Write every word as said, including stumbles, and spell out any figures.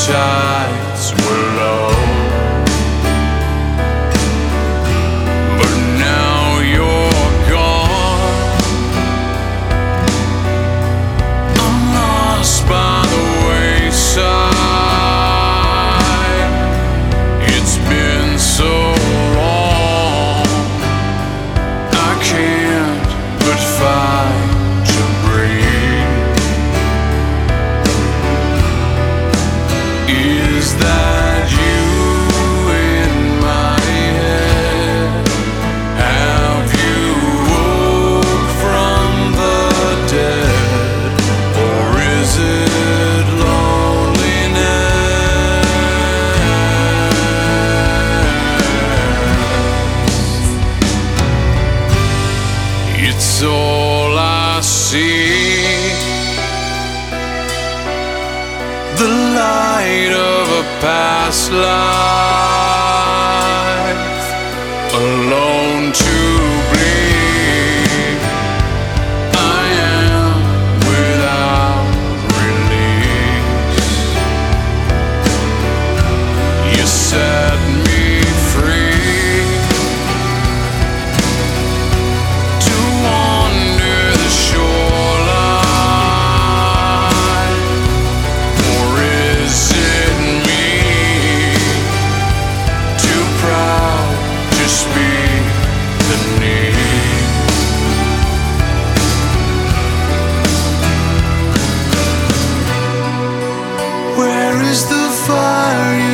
tides were low. But now you're gone. I'm lost by the wayside. It's been so long, I can't but fight to breathe. Is that you in my head? Have you woke from the dead? Or is it loneliness? It's all I see, the light of a past life, alone to bleed. I am without release. You set me free to wander the shoreline. Or is it me, too proud to speak the need? Where is the fire